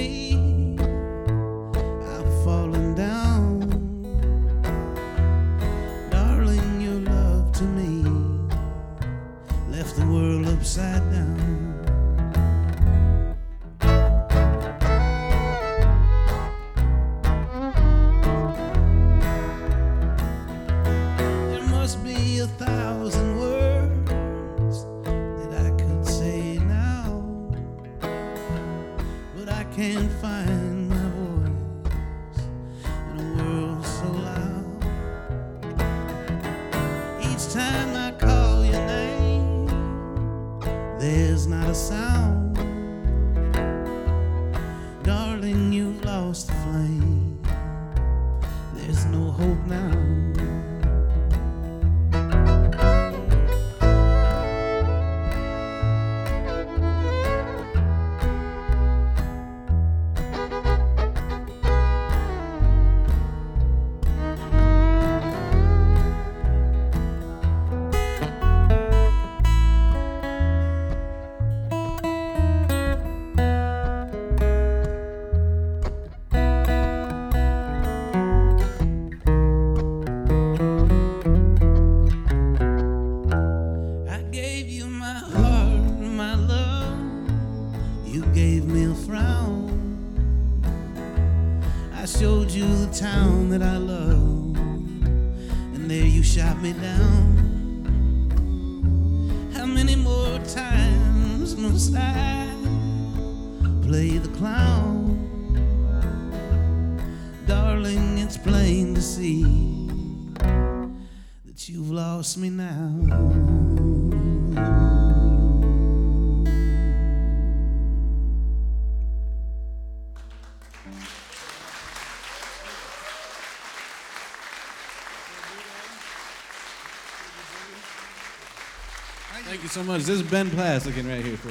day I've fallen down. Darling, your love to me left the world upside down. There must be 1,000 words that I could say now, but I can't find my voice in a world so loud. Each time I call your name, there's not a sound. Darling, you've lost the flame. There's no hope now. You gave me a frown. I showed you the town that I love, and there you shot me down. How many more times must I play the clown? Darling, it's plain to see that you've lost me now. Thank you so much. This is Ben Plass looking right here for